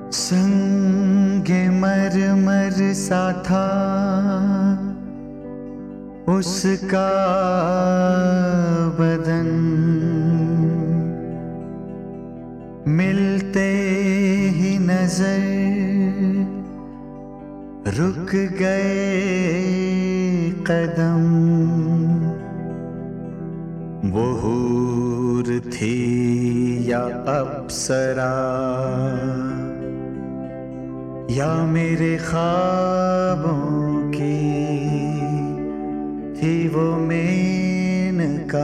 संगे मरमर सा था उसका बदन, मिलते ही नजर रुक गए कदम। वो हूर थी या अप्सरा या मेरे ख्वाबों की थी वो मेनका।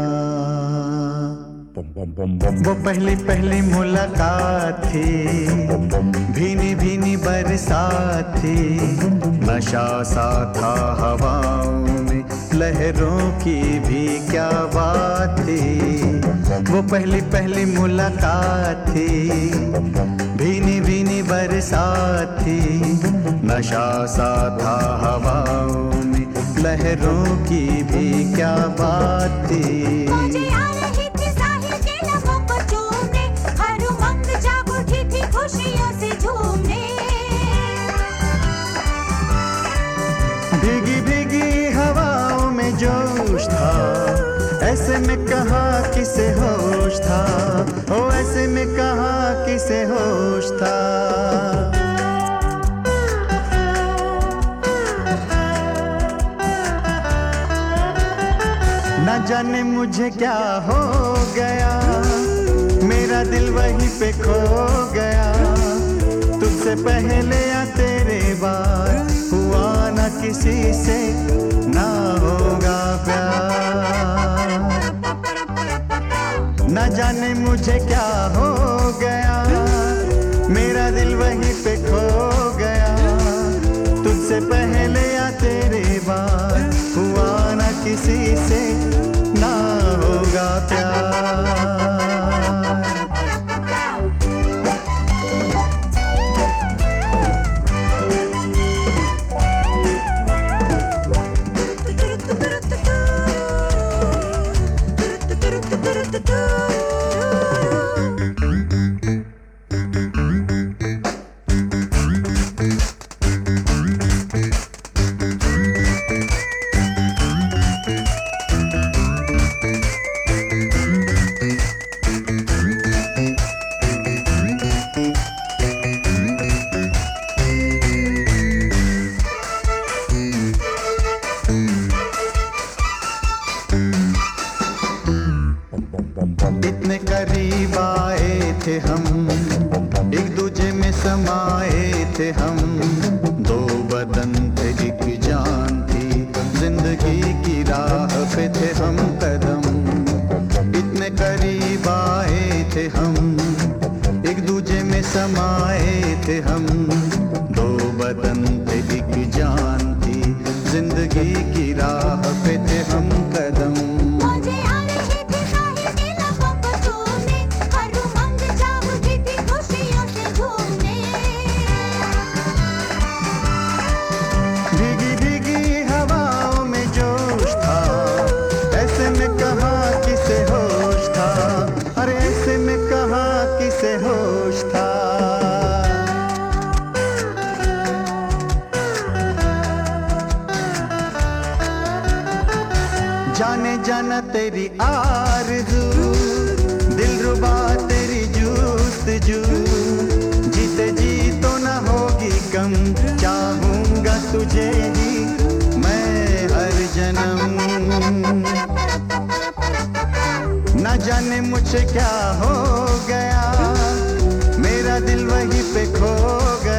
वो पहली पहली मुलाकात थी, भीनी भीनी बरसात थी, नशा सा था हवाओं में, लहरों की भी क्या बात थी। वो पहली पहली मुलाकात थी, भीनी भीनी बरसात थी, नशा सा था हवाओं में, लहरों की भी क्या बात थी। भीगी भीगी हवाओं में जोश था, ऐसे में कहा किसे होश था, ओ ऐसे में कहा किसे होश था। न जाने मुझे क्या हो गया, मेरा दिल वहीं पे खो गया। तुझसे पहले या तेरे बाद हुआ न किसी से ना होगा प्यार। न जाने मुझे क्या हो गया, मेरा दिल वहीं पे खो गया। तुझसे पहले या तेरे बाद हुआ न किसी से ना होगा प्यार। इतने करीब आए थे हम, एक दूजे में समाए थे हम, दो बदन थे एक जान थी, जिंदगी की राह पे थे हम कदम। इतने करीब आए थे हम, एक दूजे में समाए थे हम, दो बदन थे एक जान थी, जिंदगी की राह पे थे हम कदम। होश था जाने जाना तेरी आरज़ू, दिलरुबा तेरी जुस्तजू, जीते जी तो न होगी कम, चाहूंगा तुझे ही मैं हर जन्म। न जाने मुझे क्या हो गया, मेरा दिल वहीं पे खो गया।